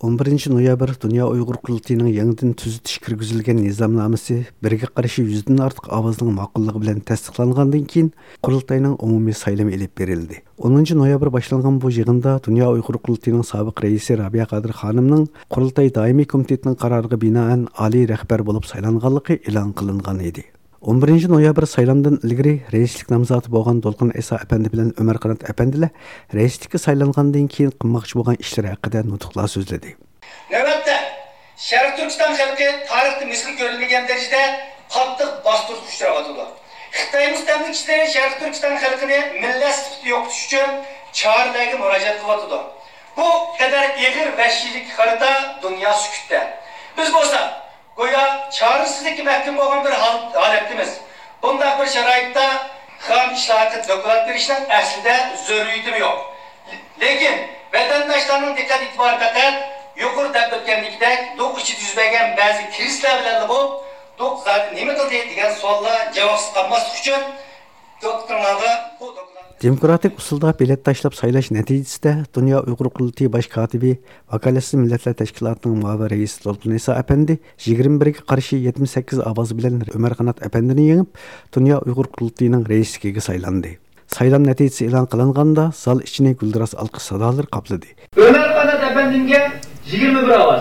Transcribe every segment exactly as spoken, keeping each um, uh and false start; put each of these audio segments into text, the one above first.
он биринчи ноябрь Dünya Uyghur Qurultayının yangidan tuzitish kirgizilgan nizomnomasi birga qarshi yuzdan ortiq ovozning ma'qulligi bilan tasdiqlangandan keyin qurultayning umumiy saylami elib berildi. o'ninchi noyabr boshlangan bu yig'inda Dünya Uyghur Qurultayının sobiq raisi Rabia Qadir xonimning qurultay doimiy komitetining qaroriga binoan oliy rahbar bo'lib saylanganligi e'lon qilingan edi. o'n birinchi noyabr saylamdan ilgari raislik nomzodi bo'lgan Dolqin Isa apandi bilan Umar Qanat apandilar raislikka saylangandan keyin qilmoqchi bo'lgan ishlar haqida nutqlar so'zladi. Navbatda Sharq Turkiston xalqi tarixda misli ko'rilmagan darajada qattiq bostirish uchrayotdi. Xitoy mustamlikchilari Sharq Turkiston xalqini millat sifatida yo'qotish uchun choralarga murojaat qilyotdi. Bu qadar eg'ir vahshiylik xarita dunyo sukutda. Biz bo'lsa go'yo chorisizlikka mahkum bo'lgan bir holatimiz. Bunday bir sharoitda xon islohotga doklad berishning aslida zaruriyati yo'q. Lekin vatandoshlarning diqqat e'tibori faqat yuqori deb o'tgandekdek do'q ichida yuz bergan ba'zi krislar bilan bu do'q zoti nima qildi degan savollar javobsiz qolmaslik uchun doktorlarga bu Demokratik usulda bilet tashlab saylash natijasida Dünya Uyghur Qurultayı baş katibi Vakalatsiz Milletler Teşkilatı'nın muavin reisi Dolqin Isa apandi yigirma birga qarshi yetmish sakkiz ovoz bilan Umar Qanat apandini yengib Dünya Uyghur Qurultayı'nın reisligiga saylandi. Saylam natijasi e'lon qilinganda zal ichini guldiras alqish sadolari qopladi. Umar Qanat apandimga yigirma bir ovoz.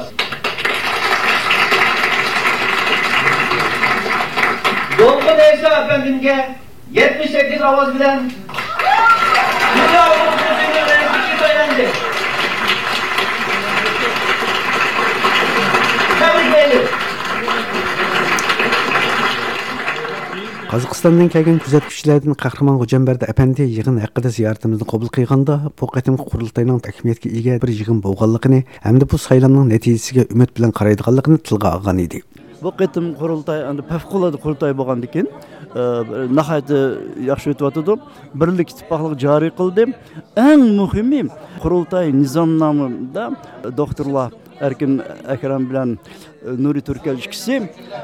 Dolqin Isa apandimga yetmish sakkiz ovoz bilan Dünya Uyghur Qurultayı'nın reisligiga saylandi. Qozog'istondan kelgan kuzatuvchilardan Qahramon G'o'jambardi apandi yig'in haqida ziyoratimizni qabul qilganda bu qatimki qurultayning ahamiyatga ega bir yig'in bo'lganligini hamda bu saylamning natijasiga umid bilan qaraydiganligini tilga olgan edi. Bu qatim qurultay endi favqulodda qurultay bo'lgandan keyin nihoyatda yaxshi o'tyapti. Birlik ittifoqlik joriy qildi. Eng muhimi qurultay nizomnomida doktorlar Erkin Akram bilan Nuri Turkal ikisi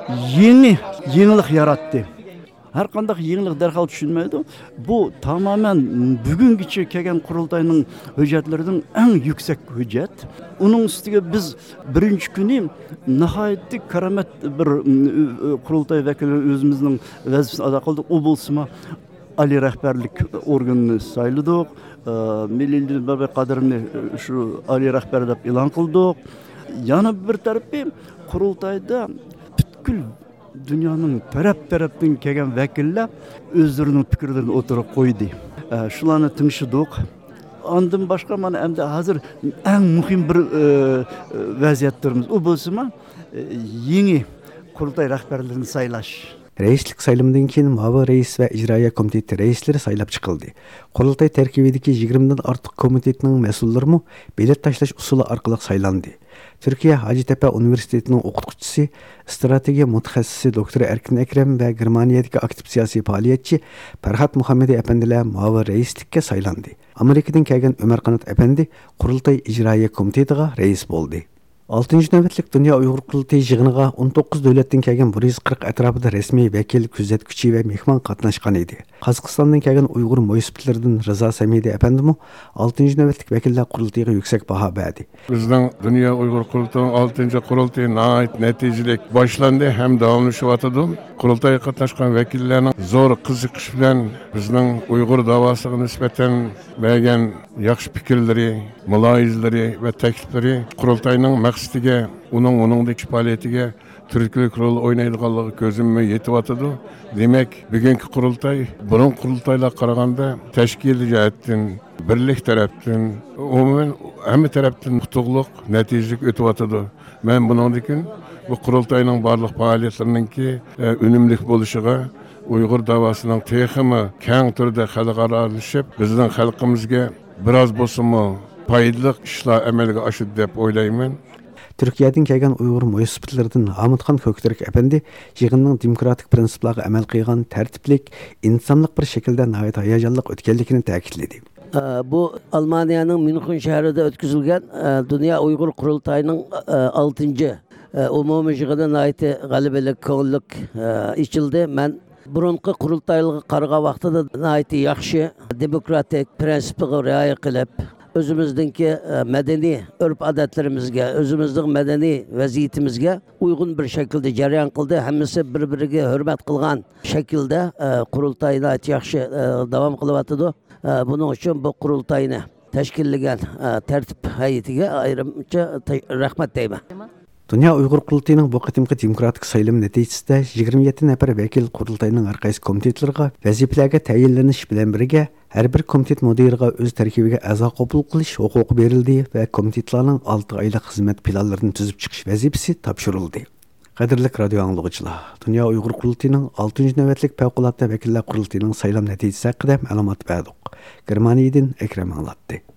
yeni yenilik yaratdi. Har qanday yenilik darhol tushunmaydi. Bu tamamen bugungacha kelgan qurultayning hujjatlarining eng yuksak hujjat. Uning ustiga biz birinchi kuni nihoyatda karomat bir qurultay vakili o'zimizning vazifasini ado qildik. U bo'lsa ali rahbarlik organini sayladik. Milliy Babay Qadirovni shu ali rahbar deb e'lon qildik. Yana bir tarafi qurultayda butkul dunyoning taraf-tarafdan kelgan vakillar o'zlarining fikrlarini o'tirib qo'ydi. Shularni tingshdik. Ondan boshqa mana endi hozir eng muhim bir vaziyatlarimiz u bo'lsa, yangi qurultay rahbarlarini saylash. Reislik saylamidan keyin muavin reis va ijroiya komiteti reislari saylab chiqildi. Qurultay tarkibidagi yigirmadan ortiq komitetning mas'ullari bilet tashlash usuli orqali saylandi. Türkiye Hacettepe Üniversitesi'nin o'qituvchisi, strategiya mutaxassisi doktor Erkin Akram va Germaniyadagi aktiv siyosiy faoliyatchi Farhat Muhammadi apandilar muavin reislikka saylandi. Amerikadan kelgan Umar Qanat apandi qurultay ijroiya komitetiga rais bo'ldi. oltinchi navbatlik Dünya Uyghur Qurultayı yig'iniga o'n to'qqiz davlatdan kelgan bir yuz qirq atrofida rasmiy vakil, kuzatuvchi va mehmon qatnashgan edi. Qozog'istondan kelgan Uyg'ur munisipalaridan Rizo Samidi apandimi oltinchi navbatlik vakillar qurultayga yuksak baho berdi. Bizning Dünya Uyghur Qurultayı'nın oltinchi qurultayı nihoyat natijali boshlandi ham davomlashyapti. Qurultayga qatnashgan vakillarning zo'r qiziqish bilan bizning Uyg'ur davosiga nisbatan bergan yaxshi fikrlari, mulohazalari va takliflari qurultayning maqsadiga, uning uningdagi faoliyatiga turli rol o'ynaydiganligi ko'zimga yetyapti. Demak, bugungi qurultay burun qurultaylar qaraganda tashkiliy jihatdan, birlik tarafdan, umuman hamma tarafdan qutuqliq natijalik o'tyapti. Men buningdan bu qurultayning barliq faoliyatlarininki unumli bo'lishiga, Uyg'ur davosining texmi keng turda xalqaralashib, bizning xalqimizga biroz bo'lsa-mu foydali ishlar amalga oshadi deb o'ylayman. Türkiye'den kelgan Uyg'ur munisipalaridan Hamidxon Ko'ktirak apandi yig'inning demokratik prinsiplarga amal qilgan tartiblik, insonlik bir shaklda nihoyat hayajonli o'tganligini ta'kidladi. Bu Almanya'nın München şehrinde ötküzülgen Dünya Uyghur Qurultayı'nın altıncı umumiy yig'iniga ait g'alabelik, ko'ngillik ichildi. Men burunqi qurultaylarga qaragan vaqtida ait yaxshi demokratik prinsipiga rioya qilib, o'zimizdagi madaniy urf odatlarimizga, o'zimizning madaniy vaziyatimizga uyg'un bir shaklda jarayon qildi. Hammasi bir-biriga hurmat qilgan shaklda qurultayni yaxshi davom qilyotdi. Buning uchun bu qurultayni tashkillagan tartib hay'atiga ayrimcha rahmat deyman. Dünya Uyghur Qurultayının bu qitimqi demokratik sayılım neticesinde yigirma yetti nafar vakil qurultayının har qaysi komitetlarga vazifalarga tayinlanish bilan birga har bir komitet mudiriga o'z tarkibiga a'zo qabul qilish huquqi berildi va komitetlarning olti oylik xizmat planlarini tuzib chiqish vazifasi topshirildi. Qadrli radio anglag'uchilar, Dünya Uyghur Qurultayının oltinchi navbatlik favqulodda vakillar qurultayining saylam natijasi haqida ma'lumot berdik. Germaniyadan Akram anglatdi.